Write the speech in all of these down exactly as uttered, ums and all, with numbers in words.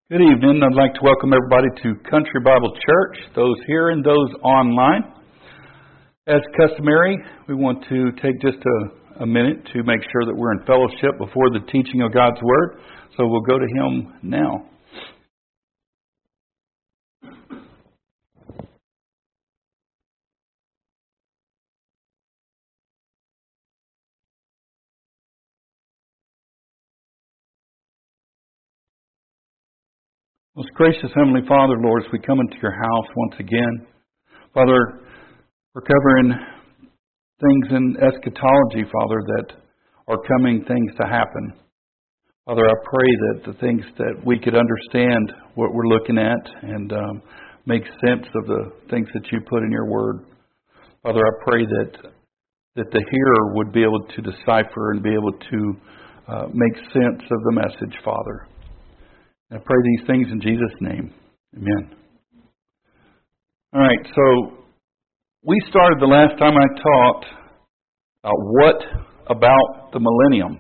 Good evening. I'd like to welcome everybody to Country Bible Church, those here and those online. As customary, we want to take just a, a minute to make sure that we're in fellowship before the teaching of God's Word. So we'll go to Him now. Most gracious Heavenly Father, Lord, as we come into your house once again, Father, we're covering things in eschatology, Father, that are coming things to happen. Father, I pray that the things that we could understand what we're looking at and um, make sense of the things that you put in your word. Father, I pray that that the hearer would be able to decipher and be able to uh, make sense of the message, Father. I pray these things in Jesus' name. Amen. All right, so we started the last time I taught uh, what about the millennium.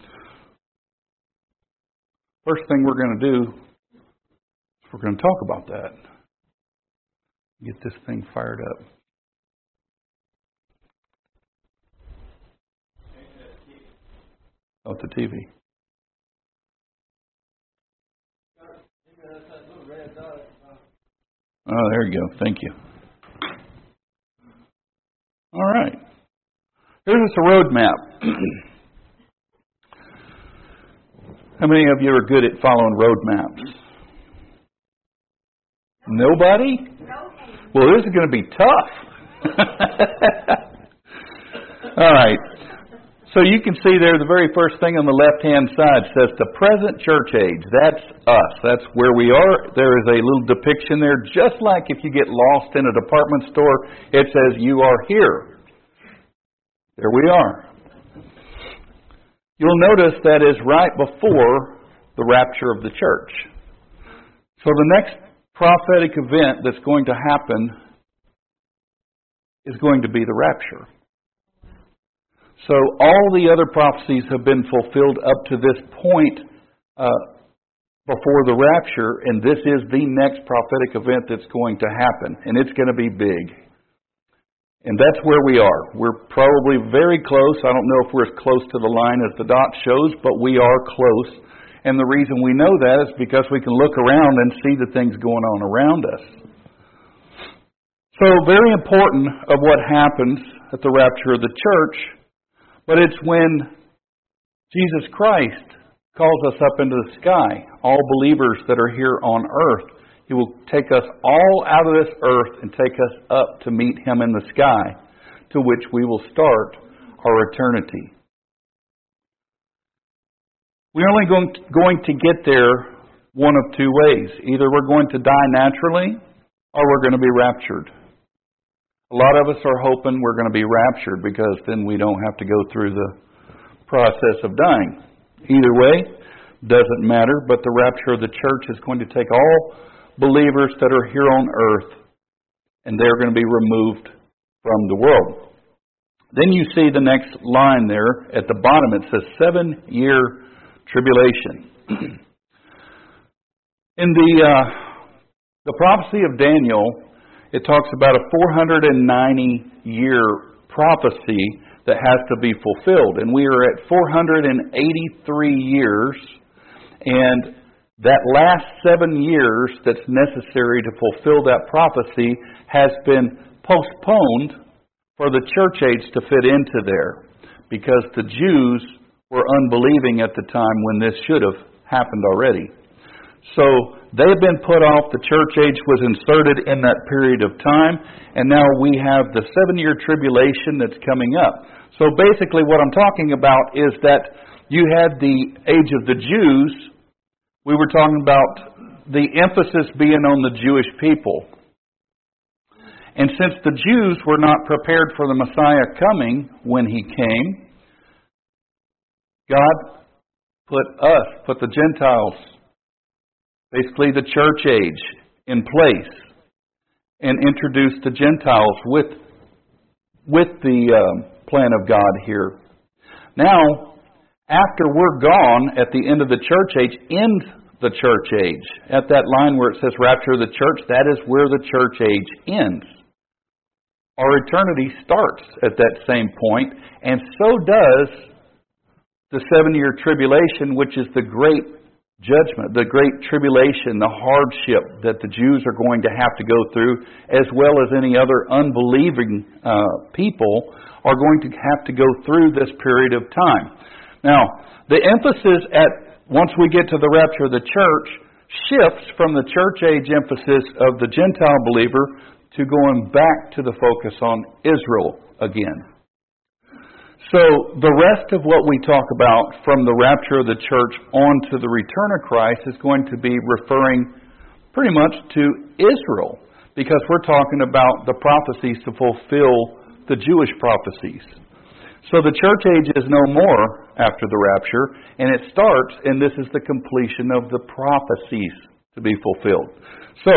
First thing we're going to do is we're going to talk about that. Get this thing fired up. Oh, the T V. Oh, there you go. Thank you. All right. Here's a road map. How many of you are good at following road maps? Nobody? Well, this is going to be tough. All right. So you can see there the very first thing on the left-hand side says the present church age. That's us. That's where we are. There is a little depiction there, just like if you get lost in a department store, it says you are here. There we are. You'll notice that is right before the rapture of the church. So the next prophetic event that's going to happen is going to be the rapture. So all the other prophecies have been fulfilled up to this point uh, before the rapture, and this is the next prophetic event that's going to happen, and it's going to be big. And that's where we are. We're probably very close. I don't know if we're as close to the line as the dot shows, but we are close. And the reason we know that is because we can look around and see the things going on around us. So very important of what happens at the rapture of the church. But it's when Jesus Christ calls us up into the sky, all believers that are here on earth. He will take us all out of this earth and take us up to meet Him in the sky, to which we will start our eternity. We're only going to, going to get there one of two ways. Either we're going to die naturally, or we're going to be raptured. A lot of us are hoping we're going to be raptured because then we don't have to go through the process of dying. Either way, doesn't matter, but the rapture of the church is going to take all believers that are here on earth, and they're going to be removed from the world. Then you see the next line there at the bottom. It says seven-year tribulation. In the uh, the prophecy of Daniel, it talks about a four hundred ninety year prophecy that has to be fulfilled. And we are at four hundred eighty-three years. And that last seven years that's necessary to fulfill that prophecy has been postponed for the church age to fit into there. Because the Jews were unbelieving at the time when this should have happened already. So they have been put off. The church age was inserted in that period of time. And now we have the seven-year tribulation that's coming up. So basically what I'm talking about is that you had the age of the Jews. We were talking about the emphasis being on the Jewish people. And since the Jews were not prepared for the Messiah coming when He came, God put us, put the Gentiles, basically the church age, in place and introduced the Gentiles with, with the uh, plan of God here. Now, after we're gone at the end of the church age, in the church age. At that line where it says rapture of the church, that is where the church age ends. Our eternity starts at that same point, and so does the seven-year tribulation, which is the great judgment, the great tribulation, the hardship that the Jews are going to have to go through, as well as any other unbelieving uh, people are going to have to go through this period of time. Now, the emphasis at once we get to the rapture of the church shifts from the church age emphasis of the Gentile believer to going back to the focus on Israel again. So the rest of what we talk about from the rapture of the church on to the return of Christ is going to be referring pretty much to Israel, because we're talking about the prophecies to fulfill the Jewish prophecies. So the church age is no more after the rapture, and it starts, and this is the completion of the prophecies to be fulfilled. So,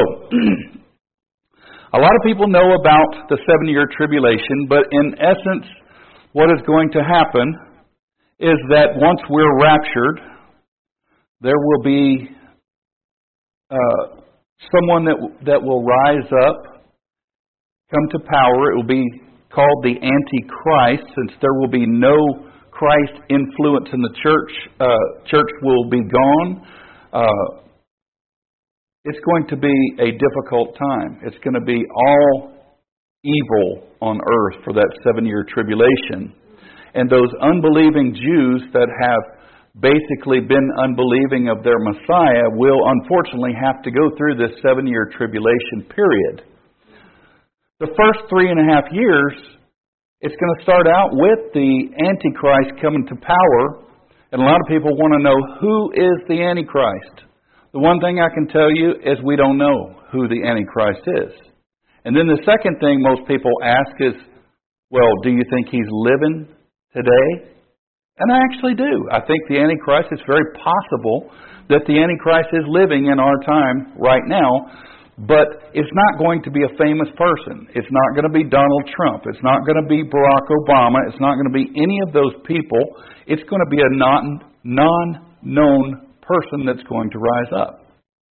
a lot of people know about the seven-year tribulation, but in essence, what is going to happen is that once we're raptured, there will be uh, someone that that will rise up, come to power. It will be called the Antichrist, since there will be no Christ influence in the church. Uh, church will be gone. Uh, it's going to be a difficult time. It's going to be all evil on earth for that seven-year tribulation. And those unbelieving Jews that have basically been unbelieving of their Messiah will unfortunately have to go through this seven-year tribulation period. The first three and a half years, it's going to start out with the Antichrist coming to power, and a lot of people want to know, who is the Antichrist? The one thing I can tell you is we don't know who the Antichrist is. And then the second thing most people ask is, well, do you think he's living today? And I actually do. I think the Antichrist, it's very possible that the Antichrist is living in our time right now. But it's not going to be a famous person. It's not going to be Donald Trump. It's not going to be Barack Obama. It's not going to be any of those people. It's going to be a non, non-known person that's going to rise up.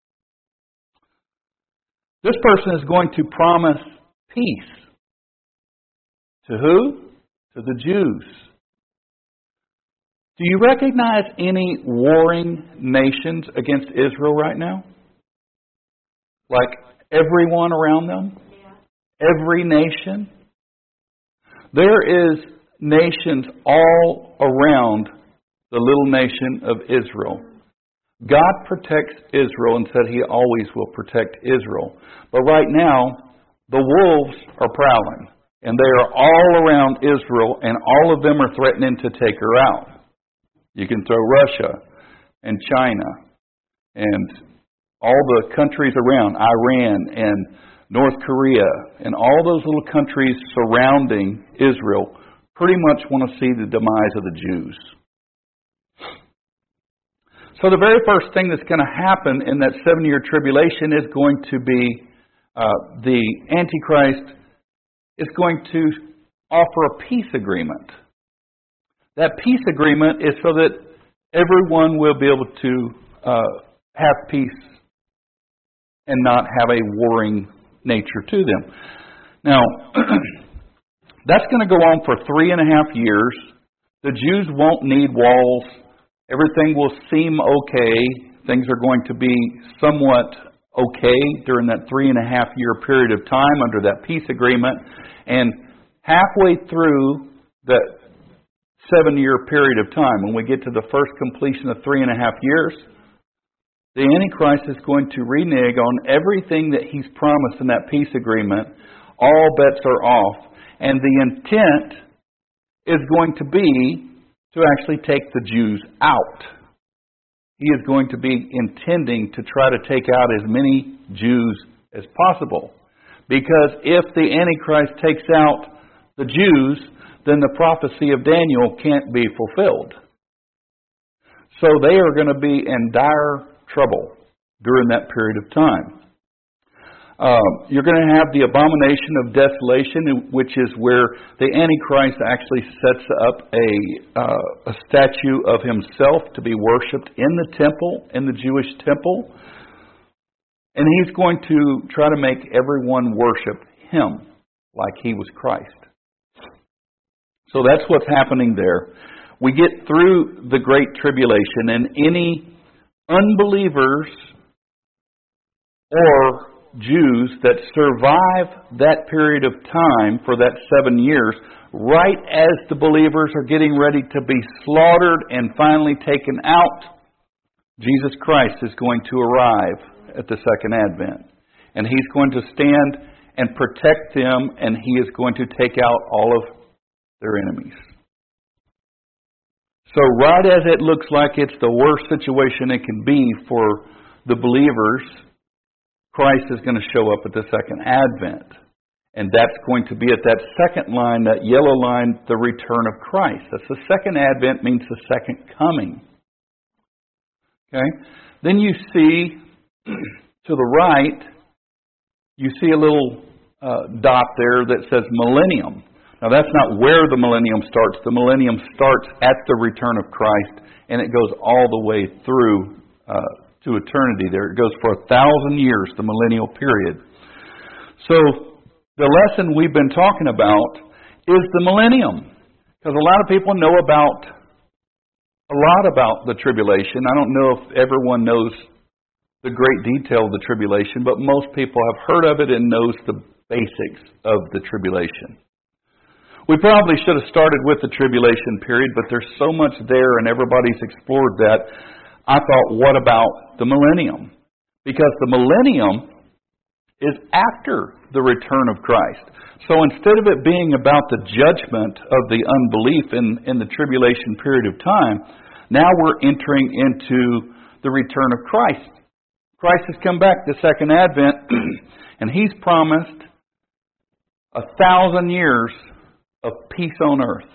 This person is going to promise peace. To who? To the Jews. Do you recognize any warring nations against Israel right now? Like everyone around them? Yeah. Every nation? There is nations all around the little nation of Israel. God protects Israel and said He always will protect Israel. But right now, the wolves are prowling. And they are all around Israel, and all of them are threatening to take her out. You can throw Russia and China and all the countries around, Iran and North Korea, and all those little countries surrounding Israel pretty much want to see the demise of the Jews. So the very first thing that's going to happen in that seven-year tribulation is going to be uh, the Antichrist is going to offer a peace agreement. That peace agreement is so that everyone will be able to uh, have peace and not have a warring nature to them. Now, that's going to go on for three and a half years. The Jews won't need walls. Everything will seem okay. Things are going to be somewhat okay during that three and a half year period of time under that peace agreement. And halfway through that seven year period of time, when we get to the first completion of three and a half years, the Antichrist is going to renege on everything that he's promised in that peace agreement. All bets are off. And the intent is going to be to actually take the Jews out. He is going to be intending to try to take out as many Jews as possible. Because if the Antichrist takes out the Jews, then the prophecy of Daniel can't be fulfilled. So they are going to be in dire trouble during that period of time. Uh, you're going to have the abomination of desolation, which is where the Antichrist actually sets up a, uh, a statue of himself to be worshipped in the temple, in the Jewish temple. And he's going to try to make everyone worship him like he was Christ. So that's what's happening there. We get through the Great Tribulation, and any unbelievers or Jews that survive that period of time for that seven years, right as the believers are getting ready to be slaughtered and finally taken out, Jesus Christ is going to arrive at the second advent. And He's going to stand and protect them, and He is going to take out all of their enemies. So right as it looks like it's the worst situation it can be for the believers, Christ is going to show up at the second advent. And that's going to be at that second line, that yellow line, the return of Christ. That's the second advent, means the second coming. Okay? Then you see, to the right, you see a little uh, dot there that says millennium. Now that's not where the millennium starts. The millennium starts at the return of Christ, and it goes all the way through uh, to eternity there. It goes for a thousand years, the millennial period. So the lesson we've been talking about is the millennium. Because a lot of people know about, a lot about the tribulation. I don't know if everyone knows the great detail of the tribulation, but most people have heard of it and knows the basics of the tribulation. We probably should have started with the tribulation period, but there's so much there and everybody's explored that. I thought, what about the millennium? Because the millennium is after the return of Christ. So instead of it being about the judgment of the unbelief in, in the tribulation period of time, now we're entering into the return of Christ. Christ has come back, the second advent, and He's promised a thousand years of peace on earth.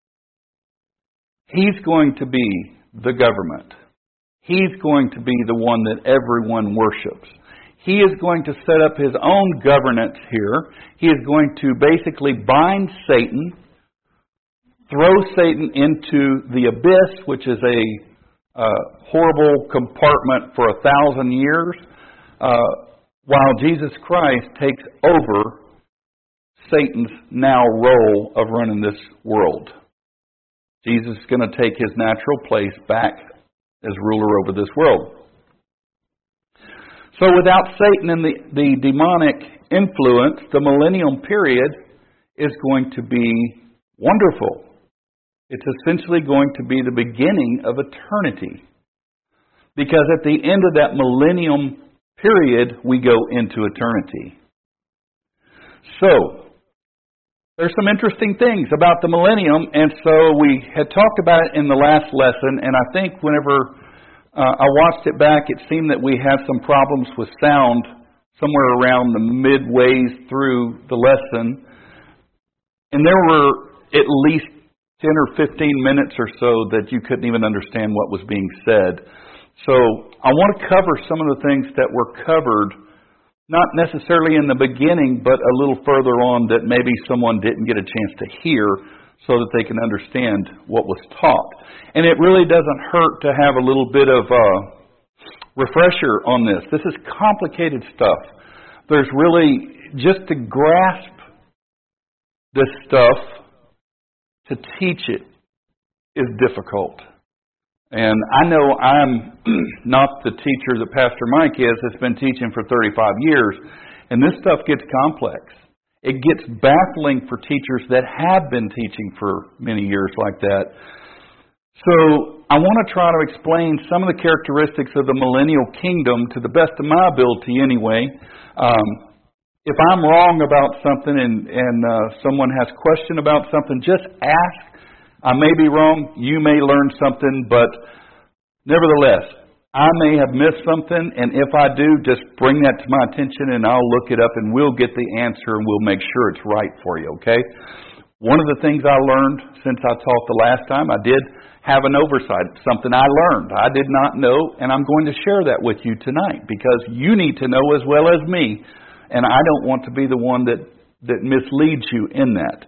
He's going to be the government. He's going to be the one that everyone worships. He is going to set up His own governance here. He is going to basically bind Satan, throw Satan into the abyss, which is a uh, horrible compartment for a thousand years, uh, while Jesus Christ takes over Satan's now role of running this world. Jesus is going to take His natural place back as ruler over this world. So without Satan and the, the demonic influence, the millennium period is going to be wonderful. It's essentially going to be the beginning of eternity. Because at the end of that millennium period, we go into eternity. So, there's some interesting things about the millennium, and so we had talked about it in the last lesson, and I think whenever uh, I watched it back, it seemed that we had some problems with sound somewhere around the midways through the lesson, and there were at least ten or fifteen minutes or so that you couldn't even understand what was being said. So I want to cover some of the things that were covered, not necessarily in the beginning, but a little further on that maybe someone didn't get a chance to hear so that they can understand what was taught. And it really doesn't hurt to have a little bit of a refresher on this. This is complicated stuff. There's really, just to grasp this stuff, to teach it is difficult. And I know I'm not the teacher that Pastor Mike is that's been teaching for thirty-five years, and this stuff gets complex. It gets baffling for teachers that have been teaching for many years like that. So I want to try to explain some of the characteristics of the millennial kingdom to the best of my ability anyway. Um, if I'm wrong about something and, and uh, someone has a question about something, just ask. I may be wrong, you may learn something, but nevertheless, I may have missed something, and if I do, just bring that to my attention and I'll look it up and we'll get the answer and we'll make sure it's right for you, okay? One of the things I learned since I taught the last time, I did have an oversight, something I learned. I did not know, and I'm going to share that with you tonight because you need to know as well as me. And I don't want to be the one that, that misleads you in that.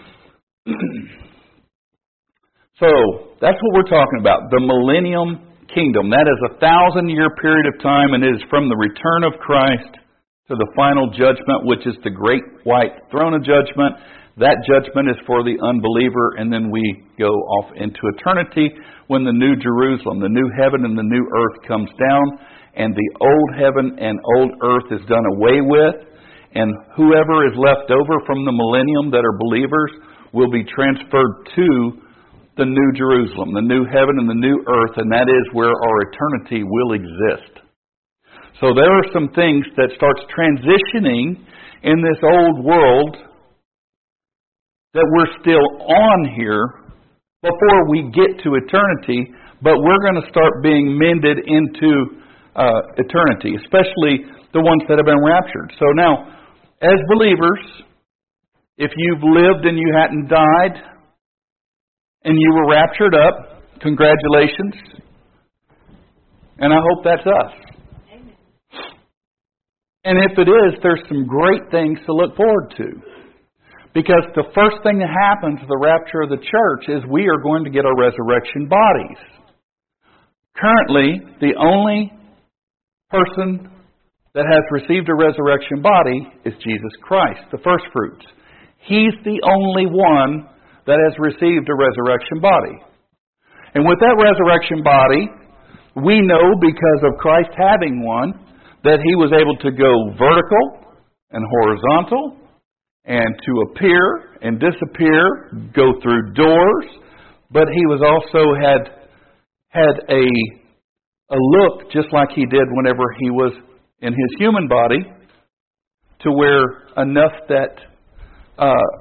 So, that's what we're talking about. The millennium kingdom. That is a thousand-year period of time, and it is from the return of Christ to the final judgment, which is the great white throne of judgment. That judgment is for the unbeliever, and then we go off into eternity when the new Jerusalem, the new heaven and the new earth comes down, and the old heaven and old earth is done away with, and whoever is left over from the millennium that are believers will be transferred to the new Jerusalem, the new heaven and the new earth, and that is where our eternity will exist. So there are some things that starts transitioning in this old world that we're still on here before we get to eternity, but we're going to start being mended into uh, eternity, especially the ones that have been raptured. So now, as believers, if you've lived and you hadn't died, and you were raptured up, congratulations. And I hope that's us. Amen. And if it is, there's some great things to look forward to. Because the first thing that happens with the rapture of the church is we are going to get our resurrection bodies. Currently, the only person that has received a resurrection body is Jesus Christ, the first fruits. He's the only one that has received a resurrection body. And with that resurrection body, we know because of Christ having one, that He was able to go vertical and horizontal, and to appear and disappear, go through doors, but He was also had had a a look just like He did whenever He was in His human body, to where enough that uh,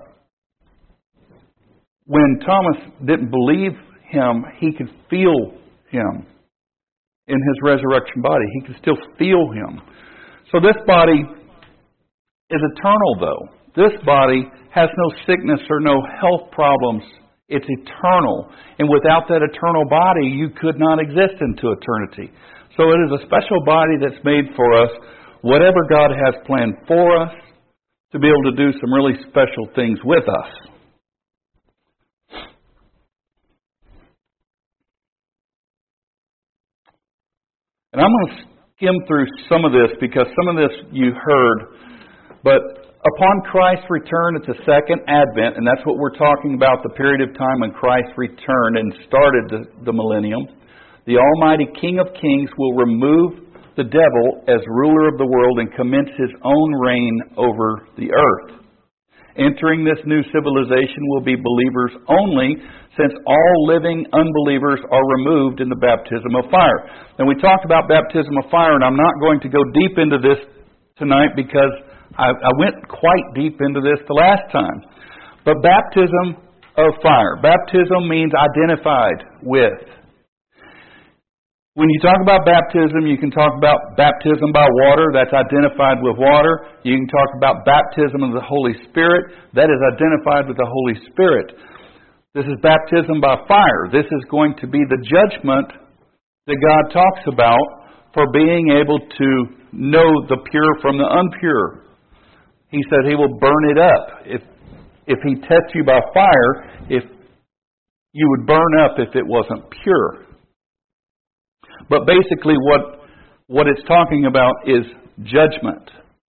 when Thomas didn't believe Him, he could feel Him in His resurrection body. He could still feel Him. So this body is eternal, though. This body has no sickness or no health problems. It's eternal. And without that eternal body, you could not exist into eternity. So it is a special body that's made for us, whatever God has planned for us, to be able to do some really special things with us. And I'm going to skim through some of this because some of this you heard. But upon Christ's return at the second advent, and that's what we're talking about, the period of time when Christ returned and started the, the millennium, the Almighty King of Kings will remove the devil as ruler of the world and commence His own reign over the earth. Entering this new civilization will be believers only, since all living unbelievers are removed in the baptism of fire. And we talked about baptism of fire, and I'm not going to go deep into this tonight because I, I went quite deep into this the last time. But baptism of fire. Baptism means identified with. When you talk about baptism, you can talk about baptism by water. That's identified with water. You can talk about baptism of the Holy Spirit. That is identified with the Holy Spirit. This is baptism by fire. This is going to be the judgment that God talks about for being able to know the pure from the impure. He said He will burn it up. If if He tests you by fire, if you would burn up if it wasn't pure. But basically what what it's talking about is judgment.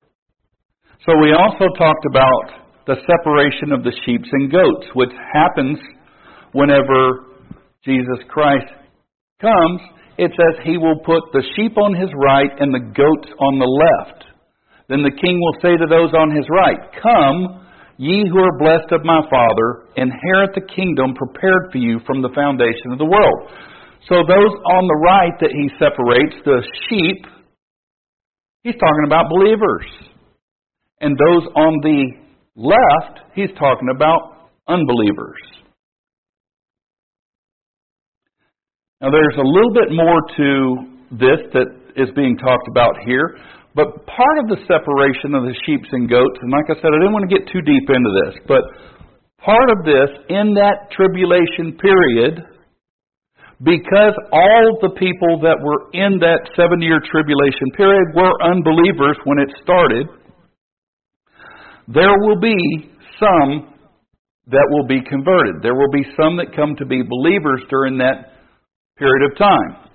So we also talked about the separation of the sheep and goats, which happens whenever Jesus Christ comes. It says He will put the sheep on His right and the goats on the left. Then the King will say to those on His right, "Come, ye who are blessed of my Father, inherit the kingdom prepared for you from the foundation of the world." So those on the right that He separates, the sheep, He's talking about believers. And those on the left, He's talking about unbelievers. Now there's a little bit more to this that is being talked about here. But part of the separation of the sheep and goats, and like I said, I didn't want to get too deep into this, but part of this, in that tribulation period, because all the people that were in that seven-year tribulation period were unbelievers when it started, there will be some that will be converted. There will be some that come to be believers during that period of time.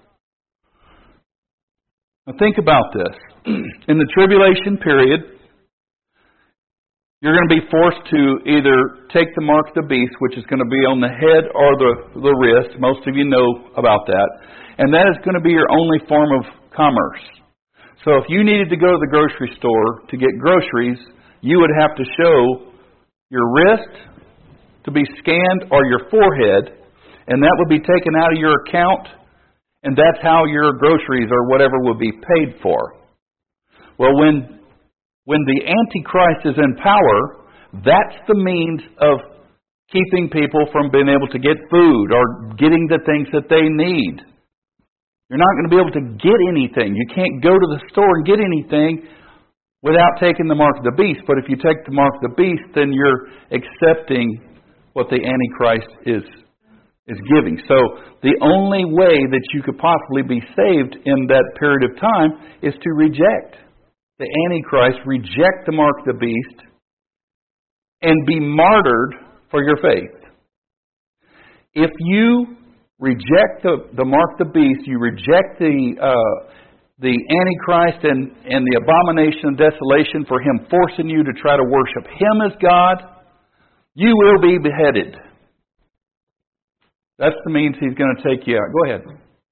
Now think about this. In the tribulation period, you're going to be forced to either take the mark of the beast, which is going to be on the head or the, the wrist. Most of you know about that. And that is going to be your only form of commerce. So if you needed to go to the grocery store to get groceries, you would have to show your wrist to be scanned or your forehead, and that would be taken out of your account, and that's how your groceries or whatever would be paid for. Well, when when the Antichrist is in power, that's the means of keeping people from being able to get food or getting the things that they need. You're not going to be able to get anything. You can't go to the store and get anything without taking the mark of the beast. But if you take the mark of the beast, then you're accepting what the Antichrist is is giving. So the only way that you could possibly be saved in that period of time is to reject the Antichrist, reject the mark of the beast, and be martyred for your faith. If you reject the, the mark of the beast, you reject the uh, the Antichrist and, and the abomination of desolation for him forcing you to try to worship him as God, you will be beheaded. That's the means he's going to take you out. Go ahead.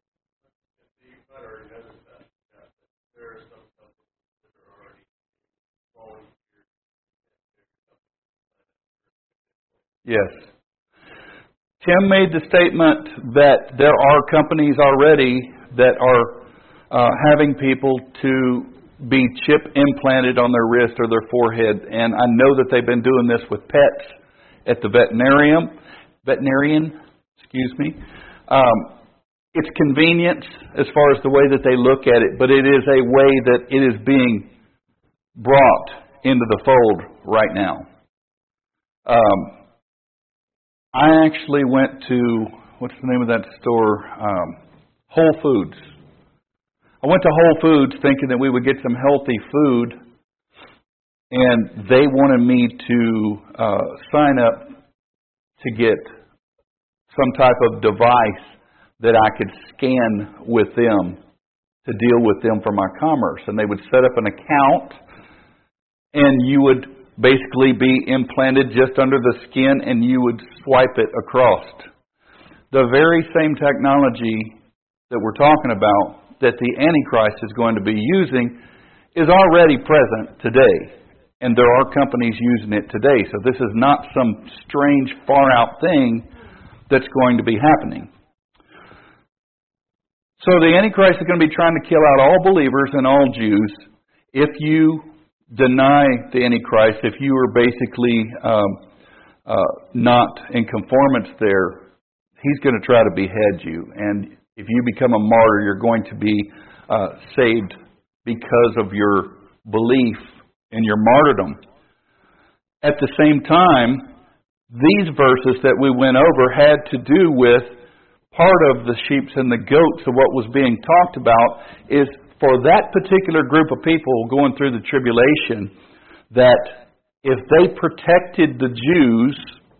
Yes. Tim made the statement that there are companies already that are uh, having people to be chip implanted on their wrist or their forehead. And I know that they've been doing this with pets at the veterinarium. Veterinarian, excuse me. Um, it's convenience as far as the way that they look at it, but it is a way that it is being brought into the fold right now. Um, I actually went to, what's the name of that store? Um, Whole Foods. I went to Whole Foods thinking that we would get some healthy food, and they wanted me to uh, sign up to get some type of device that I could scan with them to deal with them for my commerce. And they would set up an account, and you would basically be implanted just under the skin, and you would swipe it across. The very same technology that we're talking about that the Antichrist is going to be using is already present today. And there are companies using it today. So this is not some strange, far-out thing that's going to be happening. So the Antichrist is going to be trying to kill out all believers and all Jews. If you deny the Antichrist, if you are basically um, uh, not in conformance there, he's going to try to behead you. And if you become a martyr, you're going to be uh, saved because of your belief in your martyrdom. At the same time, these verses that we went over had to do with part of the sheep and the goats of what was being talked about is for that particular group of people going through the tribulation, that if they protected the Jews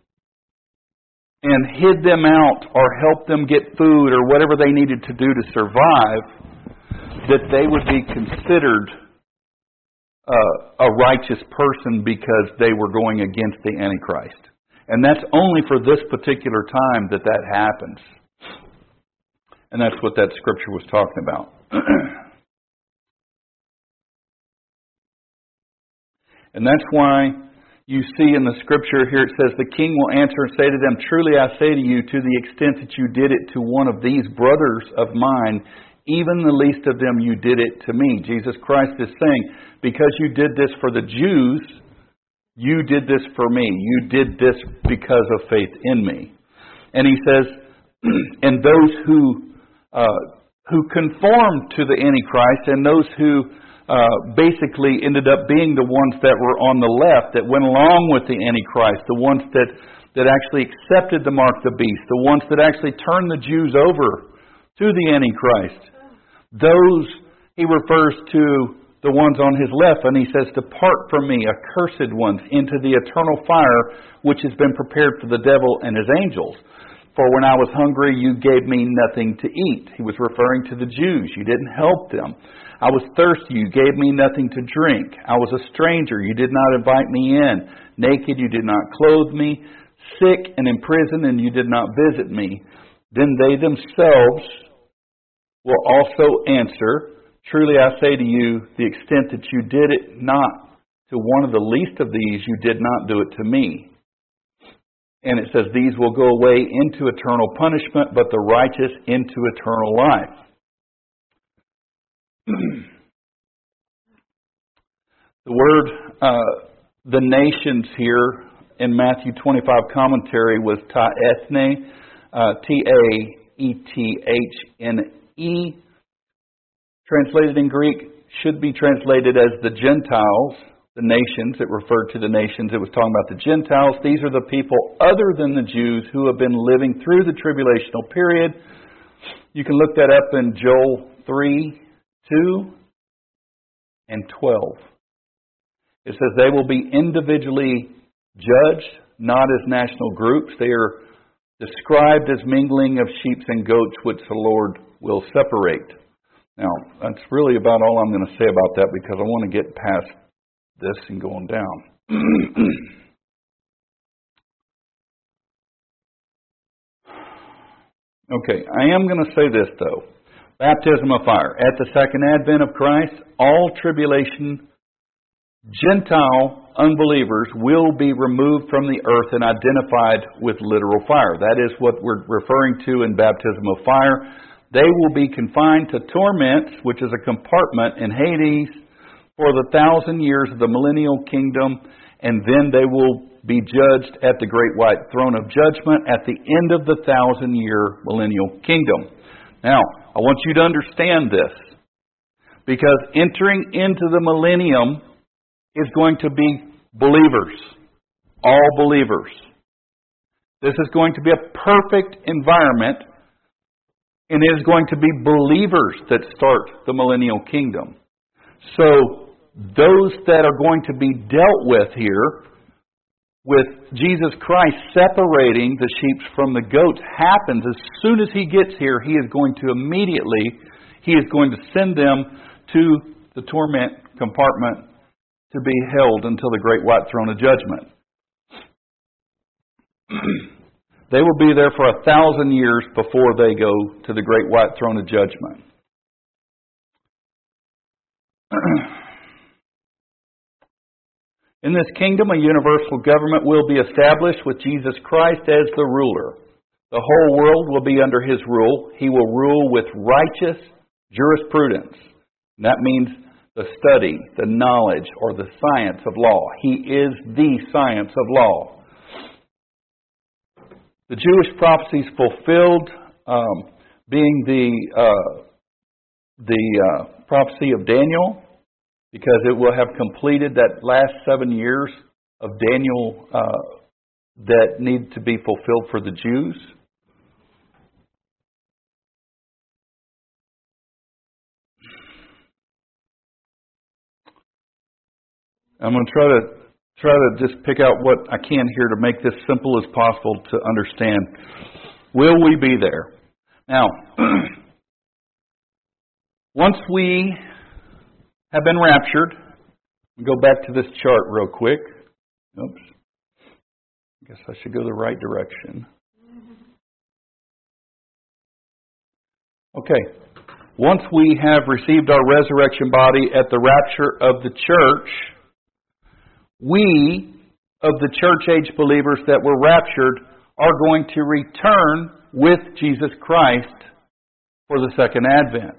and hid them out or helped them get food or whatever they needed to do to survive, that they would be considered uh, a righteous person because they were going against the Antichrist. And that's only for this particular time that that happens. And that's what that scripture was talking about. And that's why you see in the scripture here, it says, the king will answer and say to them, truly I say to you, to the extent that you did it to one of these brothers of mine, even the least of them you did it to me. Jesus Christ is saying, because you did this for the Jews, you did this for me. You did this because of faith in me. And he says, and those who uh, who conformed to the Antichrist and those who Uh, basically ended up being the ones that were on the left, that went along with the Antichrist, the ones that, that actually accepted the mark of the beast, the ones that actually turned the Jews over to the Antichrist. Those he refers to the ones on his left, and he says, "Depart from me, accursed ones, into the eternal fire, which has been prepared for the devil and his angels. For when I was hungry, you gave me nothing to eat." He was referring to the Jews. You didn't help them. "I was thirsty, you gave me nothing to drink. I was a stranger, you did not invite me in. Naked, you did not clothe me. Sick and in prison, and you did not visit me." Then they themselves will also answer, "Truly I say to you, the extent that you did it not to one of the least of these, you did not do it to me." And it says, "These will go away into eternal punishment, but the righteous into eternal life." The word, uh, the nations here in Matthew twenty-five commentary was ta ethne, uh, T A E T H N E. Translated in Greek, should be translated as the Gentiles, the nations. It referred to the nations. It was talking about the Gentiles. These are the people other than the Jews who have been living through the tribulational period. You can look that up in Joel three, two, and twelve. It says they will be individually judged, not as national groups. They are described as mingling of sheep and goats, which the Lord will separate. Now, that's really about all I'm going to say about that, because I want to get past this and going down. Okay, I am going to say this, though. Baptism of fire. At the second advent of Christ, all tribulation, Gentile unbelievers will be removed from the earth and identified with literal fire. That is what we're referring to in baptism of fire. They will be confined to torments, which is a compartment in Hades, for the thousand years of the millennial kingdom, and then they will be judged at the great white throne of judgment at the end of the thousand year millennial kingdom. Now, I want you to understand this, because entering into the millennium is going to be believers, all believers. This is going to be a perfect environment, and it is going to be believers that start the millennial kingdom. So, those that are going to be dealt with here, with Jesus Christ separating the sheep from the goats, happens as soon as He gets here. He is going to immediately, He is going to send them to the torment compartment to be held until the great white throne of judgment. They will be there for a thousand years before they go to the great white throne of judgment. In this kingdom, a universal government will be established with Jesus Christ as the ruler. The whole world will be under His rule. He will rule with righteous jurisprudence. And that means the study, the knowledge, or the science of law. He is the science of law. The Jewish prophecies fulfilled, um, being the uh, the uh, prophecy of Daniel, because it will have completed that last seven years of Daniel uh, that need to be fulfilled for the Jews. I'm going to try to try to just pick out what I can here to make this simple as possible to understand. Will we be there? Now, once we have been raptured, go back to this chart real quick. Oops. I guess I should go the right direction. Okay. Once we have received our resurrection body at the rapture of the church, we, of the church age believers that were raptured, are going to return with Jesus Christ for the second advent.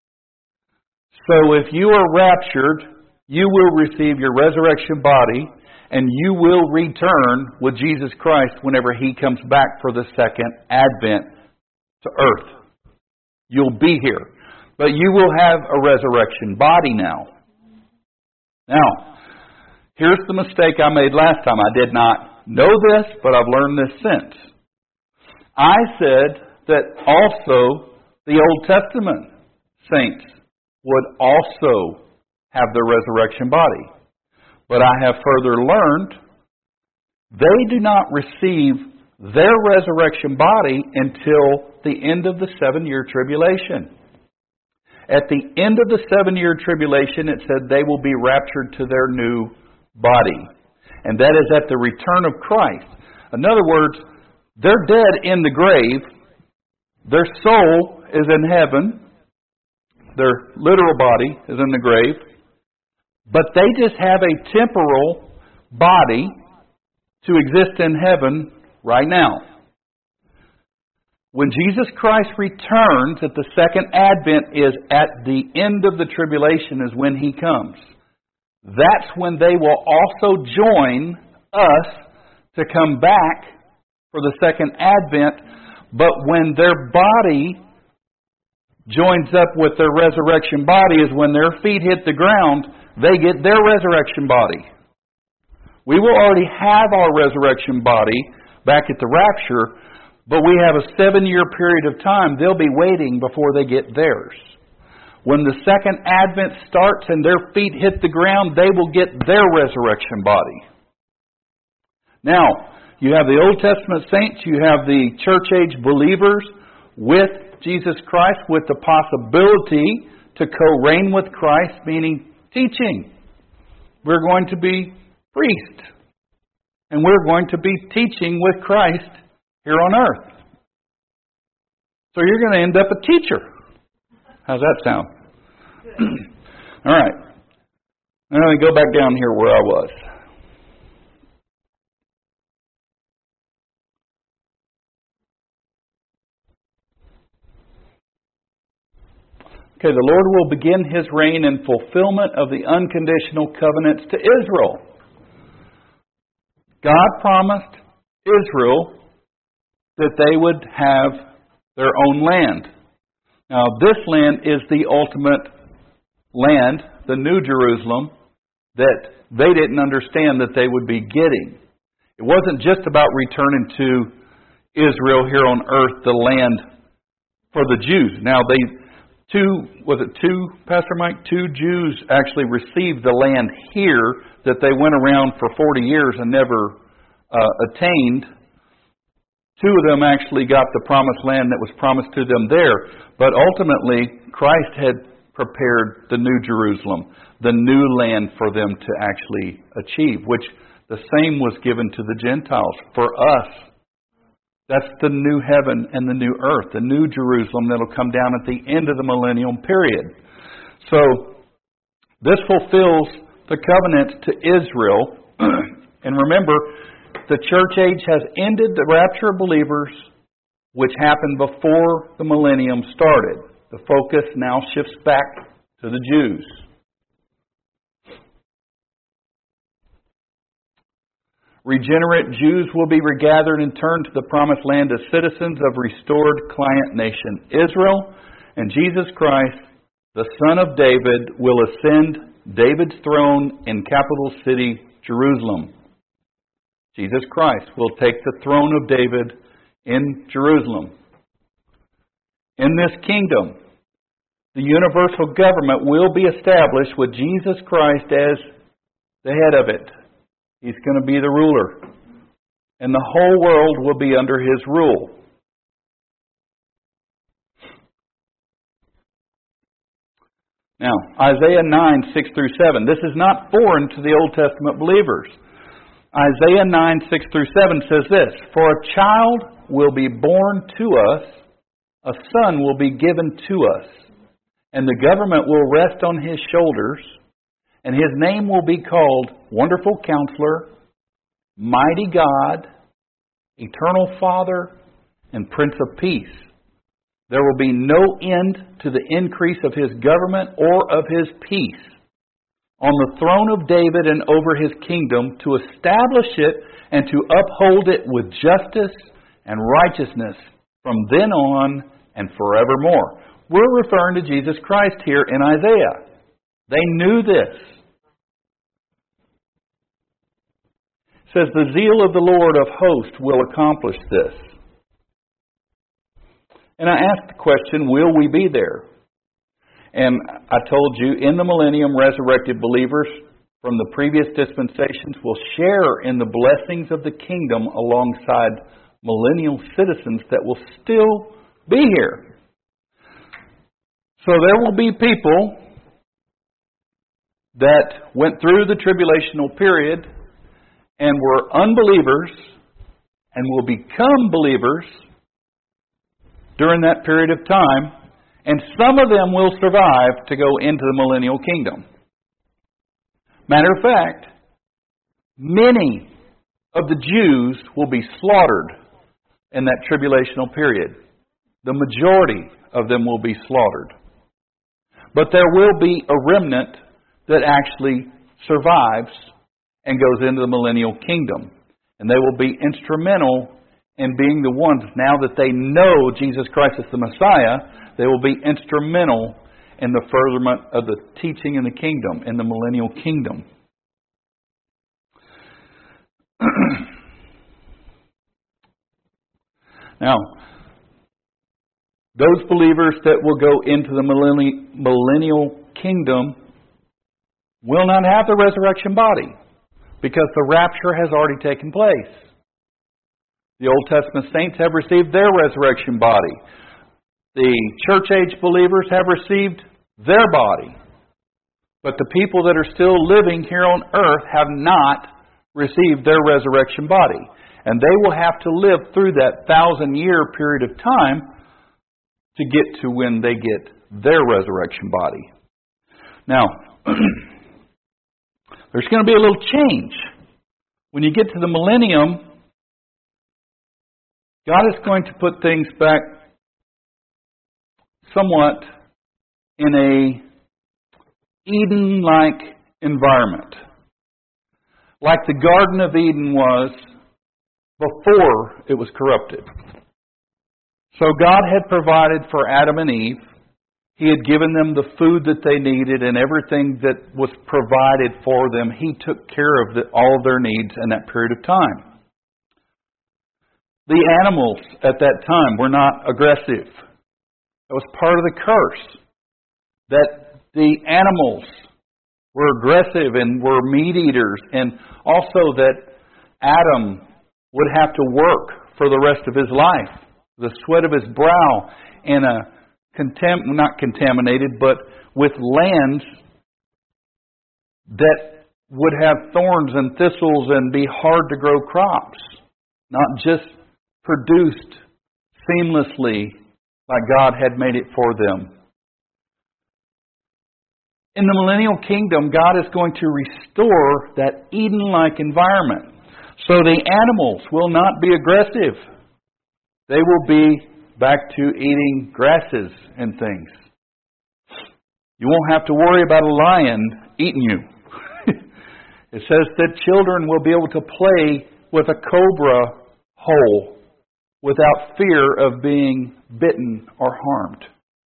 So if you are raptured, you will receive your resurrection body, and you will return with Jesus Christ whenever He comes back for the second advent to earth. You'll be here. But you will have a resurrection body now. Now, here's the mistake I made last time. I did not know this, but I've learned this since. I said that also the Old Testament saints would also have the resurrection body. But I have further learned they do not receive their resurrection body until the end of the seven-year tribulation. At the end of the seven-year tribulation, it said they will be raptured to their new body. And that is at the return of Christ. In other words, they're dead in the grave. Their soul is in heaven. Their literal body is in the grave. But they just have a temporal body to exist in heaven right now. When Jesus Christ returns at the second advent is at the end of the tribulation is when He comes. That's when they will also join us to come back for the second advent. But when their body joins up with their resurrection body is when their feet hit the ground, they get their resurrection body. We will already have our resurrection body back at the rapture, but we have a seven-year period of time. They'll be waiting before they get theirs. When the second advent starts and their feet hit the ground, they will get their resurrection body. Now, you have the Old Testament saints, you have the church age believers with Jesus Christ with the possibility to co-reign with Christ, meaning teaching. We're going to be priests. And we're going to be teaching with Christ here on earth. So you're going to end up a teacher. How's that sound? All right. Now let me go back down here where I was. Okay, the Lord will begin His reign in fulfillment of the unconditional covenants to Israel. God promised Israel that they would have their own land. Now, this land is the ultimate land, the New Jerusalem, that they didn't understand that they would be getting. It wasn't just about returning to Israel here on earth, the land for the Jews. Now, they two, was it two, Pastor Mike? Two Jews actually received the land here that they went around for forty years and never uh, attained. Two of them actually got the promised land that was promised to them there. But ultimately, Christ had prepared the New Jerusalem, the new land for them to actually achieve, which the same was given to the Gentiles. For us, that's the new heaven and the new earth, the new Jerusalem that will come down at the end of the millennium period. So, this fulfills the covenant to Israel. And remember, the church age has ended the rapture of believers, which happened before the millennium started. The focus now shifts back to the Jews. Regenerate Jews will be regathered and turned to the promised land as citizens of restored client nation Israel, and Jesus Christ, the Son of David, will ascend David's throne in capital city Jerusalem. Jesus Christ will take the throne of David in Jerusalem. In this kingdom, the universal government will be established with Jesus Christ as the head of it. He's going to be the ruler. And the whole world will be under His rule. Now, Isaiah nine, six through seven. This is not foreign to the Old Testament believers. Isaiah nine, six through seven says this, "For a child will be born to us, a son will be given to us, and the government will rest on His shoulders, and His name will be called Wonderful Counselor, Mighty God, Eternal Father, and Prince of Peace. There will be no end to the increase of His government or of His peace on the throne of David and over His kingdom, to establish it and to uphold it with justice and righteousness from then on and forevermore." We're referring to Jesus Christ here in Isaiah. They knew this. It says, "The zeal of the Lord of hosts will accomplish this." And I asked the question, will we be there? And I told you, in the millennium, resurrected believers from the previous dispensations will share in the blessings of the kingdom alongside millennial citizens that will still be here. So there will be people that went through the tribulational period and were unbelievers and will become believers during that period of time, and some of them will survive to go into the millennial kingdom. Matter of fact, many of the Jews will be slaughtered in that tribulational period. The majority of them will be slaughtered. But there will be a remnant that actually survives and goes into the millennial kingdom. And they will be instrumental in being the ones, now that they know Jesus Christ is the Messiah, they will be instrumental in the furtherment of the teaching in the kingdom, in the millennial kingdom. Now, those believers that will go into the millennial kingdom will not have the resurrection body, because the rapture has already taken place. The Old Testament saints have received their resurrection body. The church age believers have received their body. But the people that are still living here on earth have not received their resurrection body. And they will have to live through that thousand year period of time to get to when they get their resurrection body. Now, there's going to be a little change. When you get to the millennium, God is going to put things back somewhat in a Eden-like environment. Like the Garden of Eden was before it was corrupted. So God had provided for Adam and Eve. He had given them the food that they needed and everything that was provided for them. He took care of the, all of their needs in that period of time. The animals at that time were not aggressive. It was part of the curse that the animals were aggressive and were meat eaters, and also that Adam would have to work for the rest of his life, the sweat of his brow, in a contam- not contaminated, but with lands that would have thorns and thistles and be hard to grow crops, not just produced seamlessly like God had made it for them. In the millennial kingdom, God is going to restore that Eden-like environment. So the animals will not be aggressive. They will be back to eating grasses and things. You won't have to worry about a lion eating you. It says that children will be able to play with a cobra hole without fear of being bitten or harmed.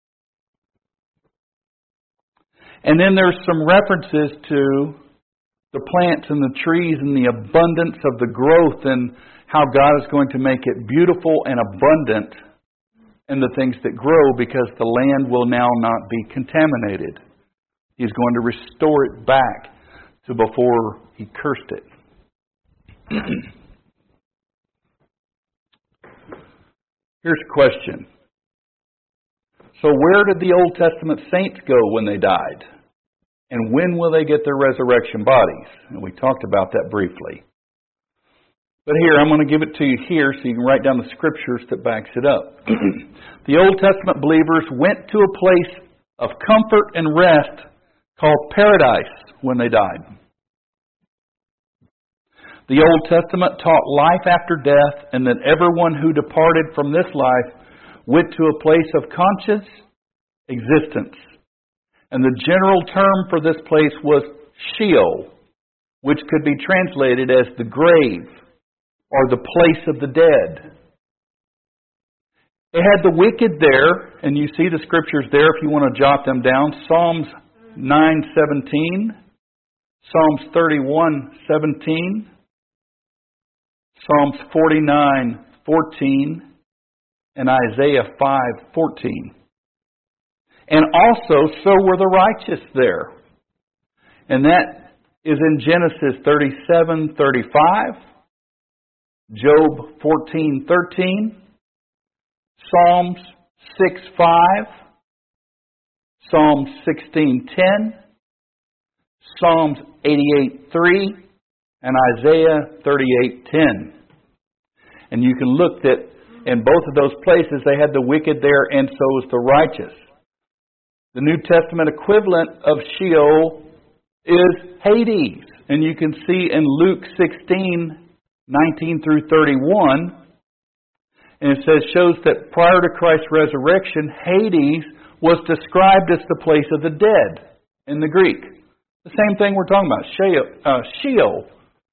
And then there's some references to the plants and the trees and the abundance of the growth and how God is going to make it beautiful and abundant in the things that grow, because the land will now not be contaminated. He's going to restore it back to before He cursed it. Here's a question. So where did the Old Testament saints go when they died? And when will they get their resurrection bodies? And we talked about that briefly. But here, I'm going to give it to you here so you can write down the scriptures that backs it up. The Old Testament believers went to a place of comfort and rest called paradise when they died. The Old Testament taught life after death, and that everyone who departed from this life went to a place of conscious existence. And the general term for this place was Sheol, which could be translated as the grave or the place of the dead. It had the wicked there, and you see the scriptures there if you want to jot them down. Psalms nine seventeen, Psalms thirty-one seventeen, Psalms forty-nine fourteen, and Isaiah five fourteen. And also, so were the righteous there. And that is in Genesis thirty-seven thirty-five, Job fourteen thirteen, Psalms six five, Psalm sixteen ten, Psalms eighty-eight three, and Isaiah thirty-eight ten. And you can look that in both of those places they had the wicked there, and so was the righteous. The New Testament equivalent of Sheol is Hades. And you can see in Luke sixteen nineteen through thirty-one, and it says, shows that prior to Christ's resurrection, Hades was described as the place of the dead in the Greek. The same thing we're talking about, Sheol. Uh, Sheol.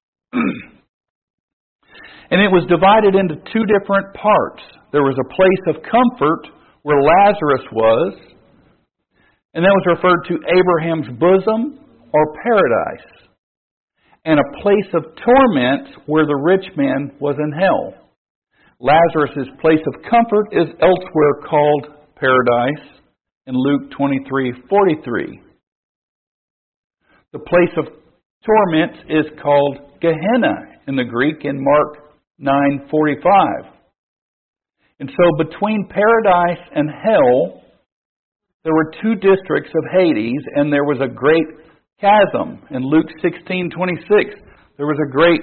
And it was divided into two different parts. There was a place of comfort where Lazarus was, and that was referred to Abraham's bosom or paradise. And a place of torment where the rich man was in hell. Lazarus' place of comfort is elsewhere called paradise in Luke twenty-three forty-three. The place of torment is called Gehenna in the Greek in Mark nine forty-five. And so between paradise and hell, there were two districts of Hades, and there was a great chasm. In Luke sixteen twenty-six, there was a great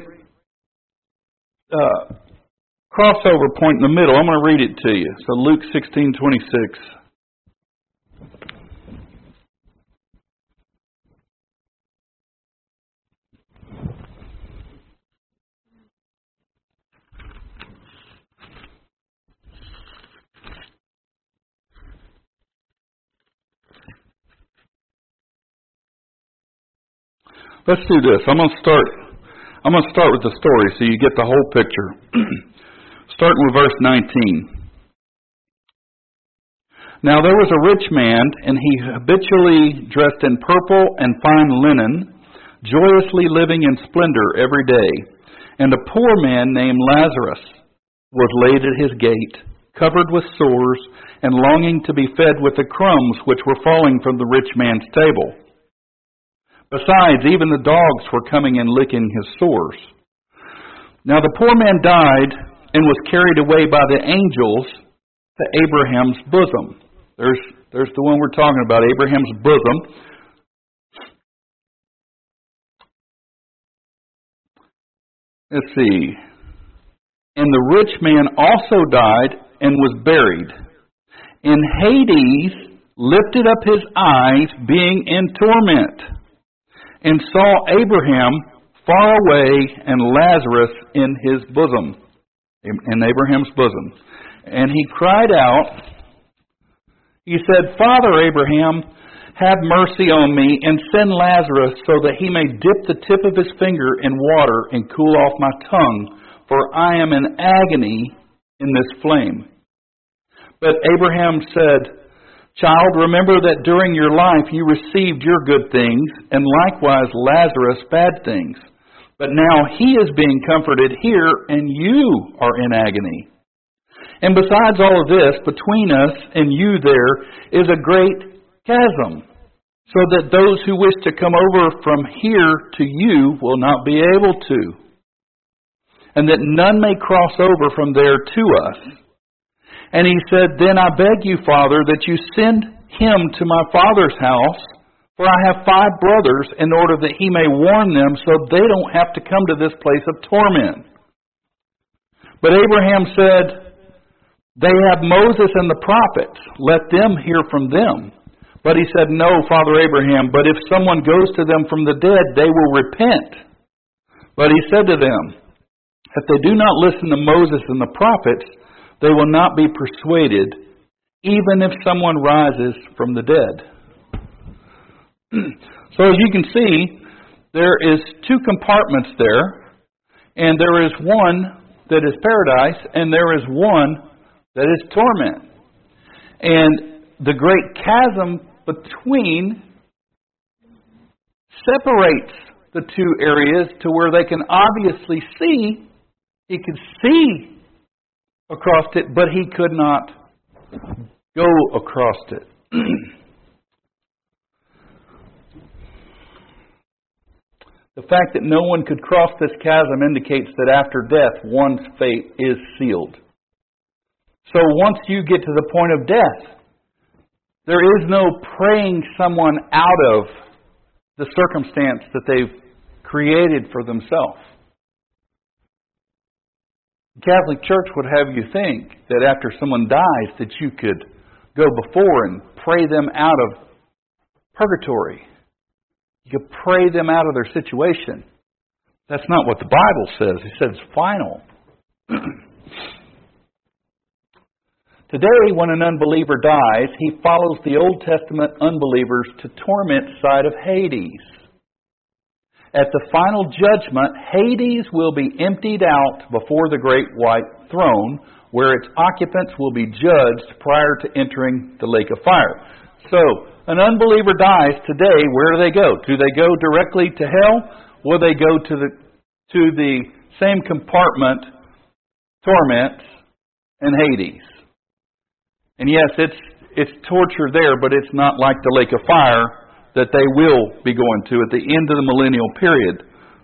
uh, crossover point in the middle. I'm going to read it to you. So Luke sixteen twenty-six. Let's do this. I'm going to start. I'm going to start with the story so you get the whole picture. Starting with verse nineteen. Now there was a rich man, and he habitually dressed in purple and fine linen, joyously living in splendor every day. And a poor man named Lazarus was laid at his gate, covered with sores, and longing to be fed with the crumbs which were falling from the rich man's table. Besides, even the dogs were coming and licking his sores. Now the poor man died and was carried away by the angels to Abraham's bosom. There's, there's the one we're talking about, Abraham's bosom. Let's see. And the rich man also died and was buried. And Hades lifted up his eyes, being in torment, and saw Abraham far away and Lazarus in his bosom, in Abraham's bosom. And he cried out, he said, Father Abraham, have mercy on me, and send Lazarus so that he may dip the tip of his finger in water and cool off my tongue, for I am in agony in this flame. But Abraham said, Child, remember that during your life you received your good things, and likewise Lazarus bad things. But now he is being comforted here, and you are in agony. And besides all of this, between us and you there is a great chasm, so that those who wish to come over from here to you will not be able to, and that none may cross over from there to us. And he said, Then I beg you, Father, that you send him to my father's house, for I have five brothers, in order that he may warn them, so they don't have to come to this place of torment. But Abraham said, They have Moses and the prophets. Let them hear from them. But he said, No, Father Abraham, but if someone goes to them from the dead, they will repent. But he said to them, If they do not listen to Moses and the prophets, they will not be persuaded, even if someone rises from the dead. So as you can see, there is two compartments there, and there is one that is paradise, and there is one that is torment. And the great chasm between separates the two areas to where they can obviously see, he could see across it, but he could not go across it. The fact that no one could cross this chasm indicates that after death, one's fate is sealed. So once you get to the point of death, there is no praying someone out of the circumstance that they've created for themselves. The Catholic Church would have you think that after someone dies that you could go before and pray them out of purgatory. You could pray them out of their situation. That's not what the Bible says. It says it's final. Today, when an unbeliever dies, he follows the Old Testament unbelievers to torment side of Hades. At the final judgment, Hades will be emptied out before the great white throne, where its occupants will be judged prior to entering the lake of fire. So, an unbeliever dies today, where do they go? Do they go directly to hell? Or they go to the to the same compartment, torments, and Hades? And yes, it's it's torture there, but it's not like the lake of fire that they will be going to at the end of the millennial period.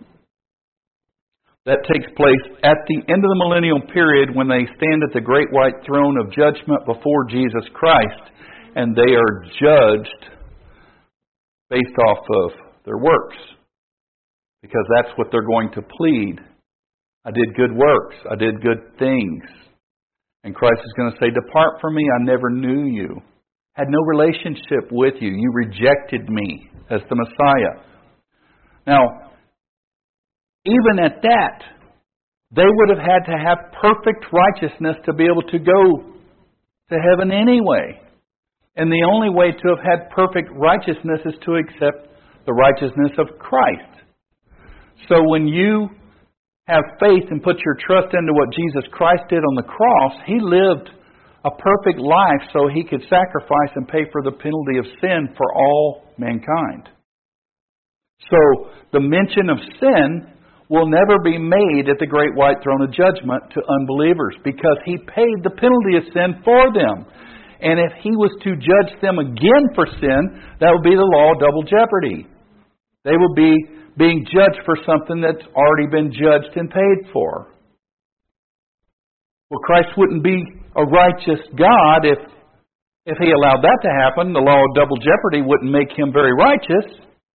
That takes place at the end of the millennial period when they stand at the great white throne of judgment before Jesus Christ, and they are judged based off of their works. Because that's what they're going to plead. I did good works. I did good things. And Christ is going to say, depart from me, I never knew you. Had no relationship with you. You rejected me as the Messiah. Now, even at that, they would have had to have perfect righteousness to be able to go to heaven anyway. And the only way to have had perfect righteousness is to accept the righteousness of Christ. So when you have faith and put your trust into what Jesus Christ did on the cross, He lived a perfect life so He could sacrifice and pay for the penalty of sin for all mankind. So the mention of sin will never be made at the great white throne of judgment to unbelievers, because He paid the penalty of sin for them. And if He was to judge them again for sin, that would be the law of double jeopardy. They would be being judged for something that's already been judged and paid for. Well, Christ wouldn't be a righteous God if, if He allowed that to happen. The law of double jeopardy wouldn't make Him very righteous.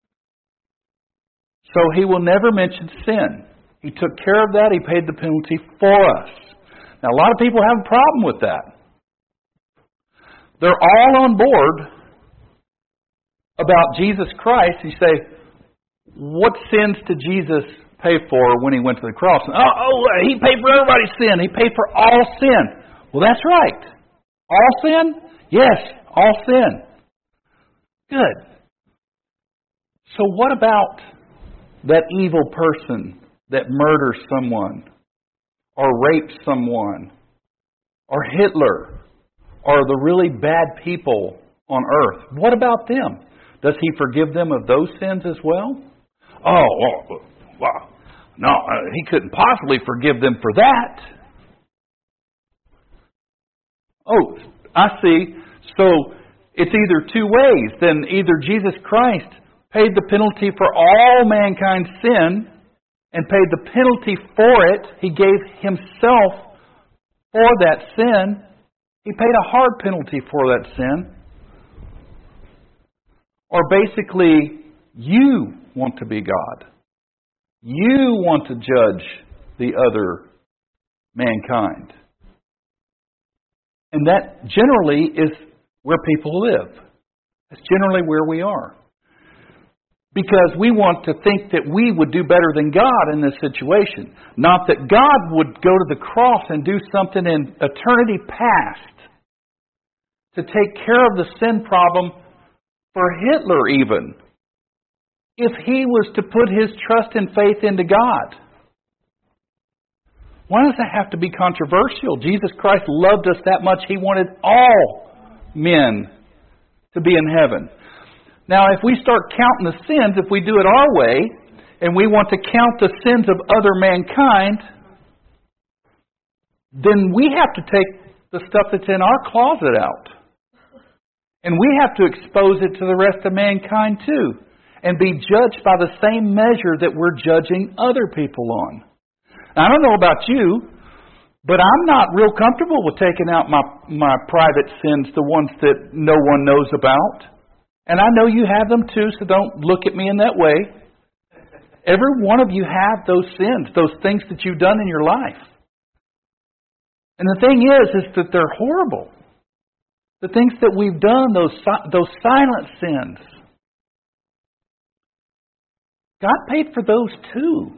So He will never mention sin. He took care of that. He paid the penalty for us. Now, a lot of people have a problem with that. They're all on board about Jesus Christ. You say, what sins did Jesus pay for when He went to the cross? Oh, oh, He paid for everybody's sin. He paid for all sin. Well, that's right. All sin? Yes, all sin. Good. So what about that evil person that murders someone, or rapes someone, or Hitler, or the really bad people on earth? What about them? Does He forgive them of those sins as well? Oh, well, well no, He couldn't possibly forgive them for that. Oh, I see. So it's either two ways. Then either Jesus Christ paid the penalty for all mankind's sin and paid the penalty for it. He gave Himself for that sin. He paid a hard penalty for that sin. Or basically, you want to be God. You want to judge the other mankind. And that generally is where people live. That's generally where we are. Because we want to think that we would do better than God in this situation. Not that God would go to the cross and do something in eternity past to take care of the sin problem for Hitler even, if he was to put his trust and faith into God. Why does that have to be controversial? Jesus Christ loved us that much, He wanted all men to be in heaven. Now, if we start counting the sins, if we do it our way, and we want to count the sins of other mankind, then we have to take the stuff that's in our closet out. And we have to expose it to the rest of mankind too. and be judged by the same measure that we're judging other people on. I don't know about you, but I'm not real comfortable with taking out my, my private sins, the ones that no one knows about. And I know you have them too, so don't look at me in that way. Every one of you have those sins, those things that you've done in your life. And the thing is, is that they're horrible. The things that we've done, those, those silent sins. God paid for those too.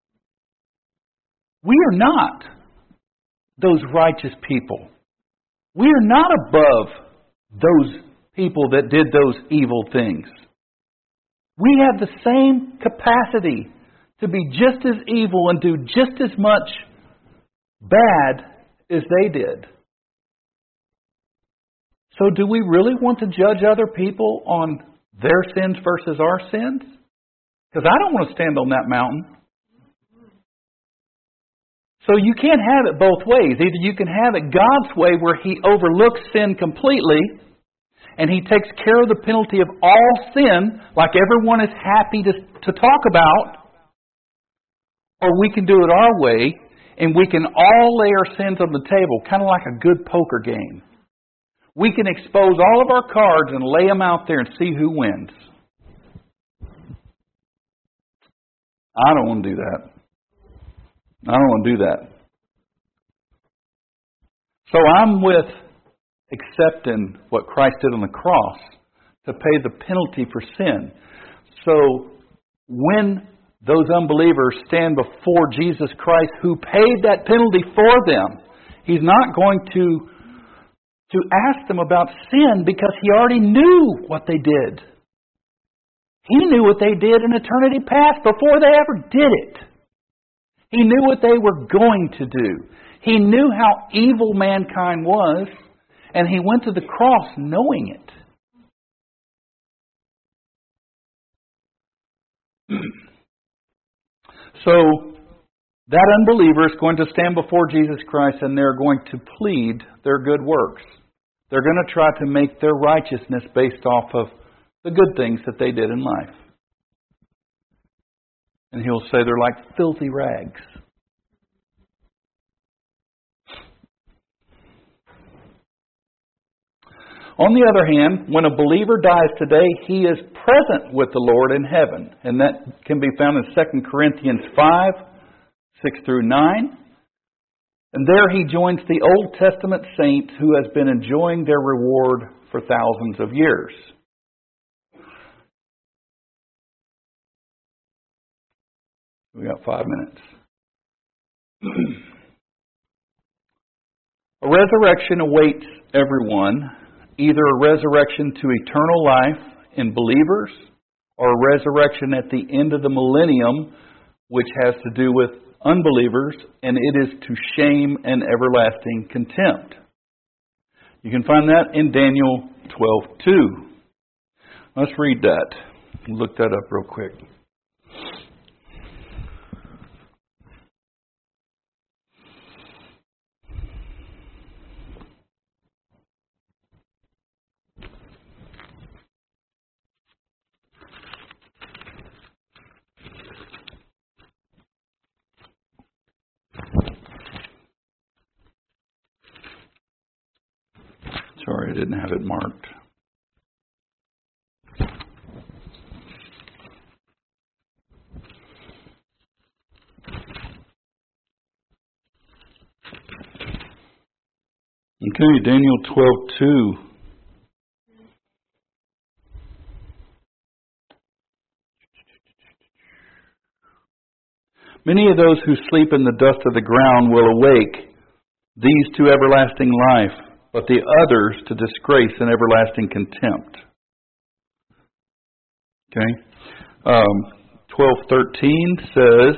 We are not those righteous people. We are not above those people that did those evil things. We have the same capacity to be just as evil and do just as much bad as they did. So do we really want to judge other people on their sins versus our sins? Because I don't want to stand on that mountain. So you can't have it both ways. Either you can have it God's way where He overlooks sin completely and He takes care of the penalty of all sin like everyone is happy to, to talk about. Or we can do it our way and we can all lay our sins on the table, kind of like a good poker game. We can expose all of our cards and lay them out there and see who wins. I don't want to do that. I don't want to do that. So I'm with accepting what Christ did on the cross to pay the penalty for sin. So when those unbelievers stand before Jesus Christ who paid that penalty for them, He's not going to, to ask them about sin because He already knew what they did. He knew what they did in eternity past before they ever did it. He knew what they were going to do. He knew how evil mankind was, and He went to the cross knowing it. So, that unbeliever is going to stand before Jesus Christ and they're going to plead their good works. They're going to try to make their righteousness based off of the good things that they did in life. And He'll say they're like filthy rags. On the other hand, when a believer dies today, he is present with the Lord in heaven. And that can be found in Second Corinthians five, six through nine. And there he joins the Old Testament saints who has been enjoying their reward for thousands of years. We got five minutes. A resurrection awaits everyone, either a resurrection to eternal life in believers or a resurrection at the end of the millennium, which has to do with unbelievers, and it is to shame and everlasting contempt. You can find that in Daniel twelve two. Let's read that. Look that up real quick. Sorry, I didn't have it marked. Okay, Daniel twelve two. Many of those who sleep in the dust of the ground will awake, these to everlasting life, but the others to disgrace and everlasting contempt. Okay? Um, twelve thirteen says,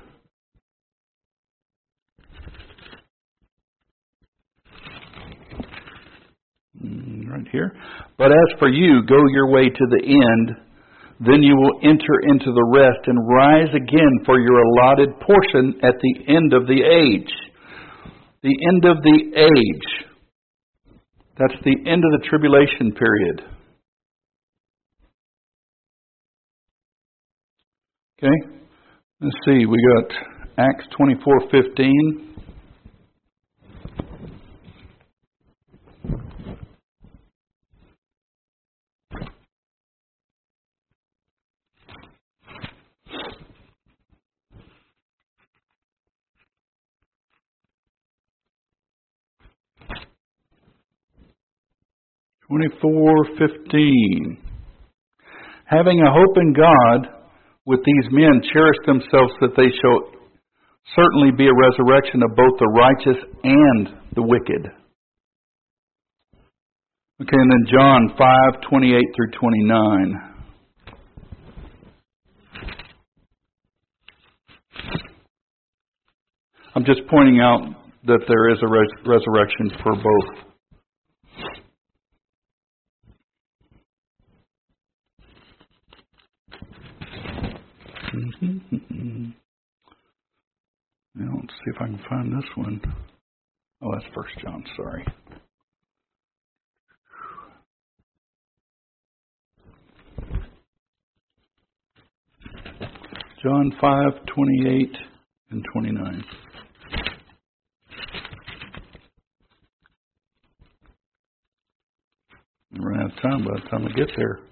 right here, but as for you, go your way to the end, then you will enter into the rest and rise again for your allotted portion at the end of the age. The end of the age. That's the end of the tribulation period. Okay, let's see. We got Acts twenty-four fifteen. twenty-four fifteen. Having a hope in God, with these men cherish themselves that they shall certainly be a resurrection of both the righteous and the wicked. Okay, and then John five twenty-eight through twenty-nine. I'm just pointing out that there is a res- resurrection for both. Now, let's see if I can find this one. Oh, that's First John, sorry. John five twenty-eight and twenty-nine. I run out of time by the time I get there.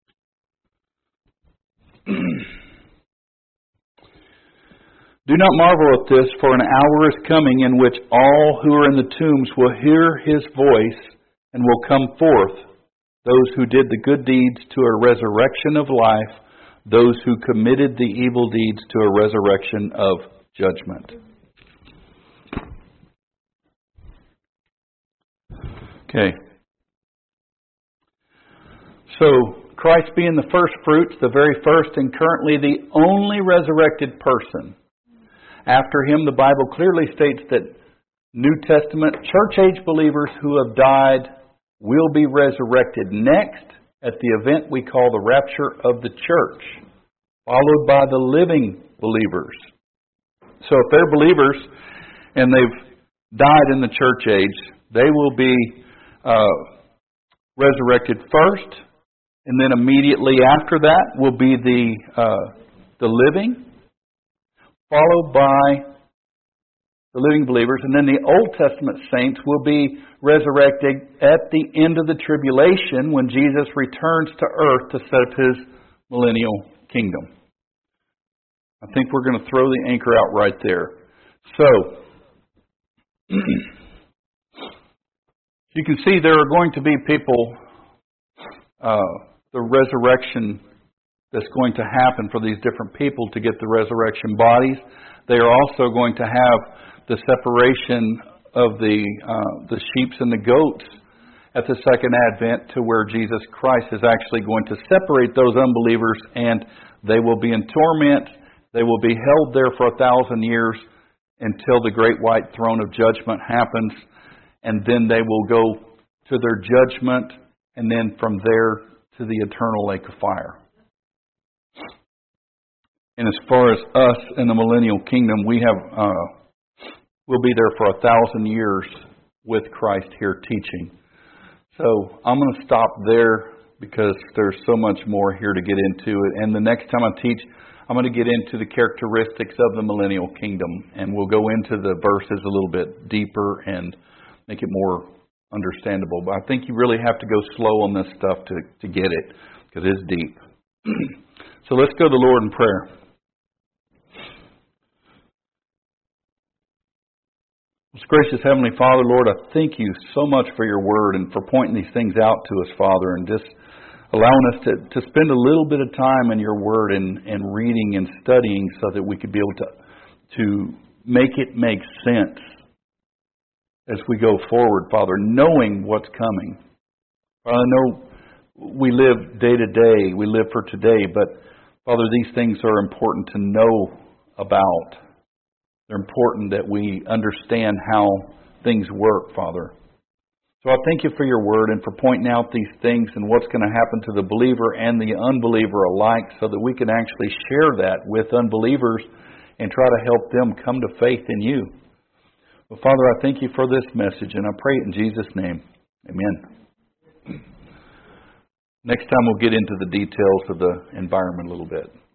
Do not marvel at this, for an hour is coming in which all who are in the tombs will hear His voice and will come forth, those who did the good deeds to a resurrection of life, those who committed the evil deeds to a resurrection of judgment. Okay. So, Christ being the first fruits, the very first and currently the only resurrected person. After Him, the Bible clearly states that New Testament church-age believers who have died will be resurrected next at the event we call the rapture of the church, followed by the living believers. So if they're believers and they've died in the church age, they will be uh, resurrected first, and then immediately after that will be the uh, the living, followed by the living believers, and then the Old Testament saints will be resurrected at the end of the tribulation when Jesus returns to earth to set up His millennial kingdom. I think we're going to throw the anchor out right there. So, you can see there are going to be people, uh, the resurrection that's going to happen for these different people to get the resurrection bodies. They are also going to have the separation of the uh, the sheep and the goats at the second advent, to where Jesus Christ is actually going to separate those unbelievers, and they will be in torment. They will be held there for a thousand years until the great white throne of judgment happens, and then they will go to their judgment, and then from there to the eternal lake of fire. And as far as us in the millennial kingdom, we have uh, we'll be there for a thousand years with Christ here teaching. So I'm going to stop there because there's so much more here to get into it. And the next time I teach, I'm going to get into the characteristics of the millennial kingdom, and we'll go into the verses a little bit deeper and make it more understandable. But I think you really have to go slow on this stuff to, to get it, because it's deep. So let's go to the Lord in prayer. Most gracious Heavenly Father, Lord, I thank You so much for Your Word and for pointing these things out to us, Father, and just allowing us to, to spend a little bit of time in Your Word and, and reading and studying so that we could be able to, to make it make sense as we go forward, Father, knowing what's coming. Father, I know we live day to day, we live for today, but Father, these things are important to know about. They're important that we understand how things work, Father. So I thank You for Your Word and for pointing out these things and what's going to happen to the believer and the unbeliever alike, so that we can actually share that with unbelievers and try to help them come to faith in You. Well, Father, I thank You for this message, and I pray it in Jesus' name. Amen. Next time we'll get into the details of the environment a little bit.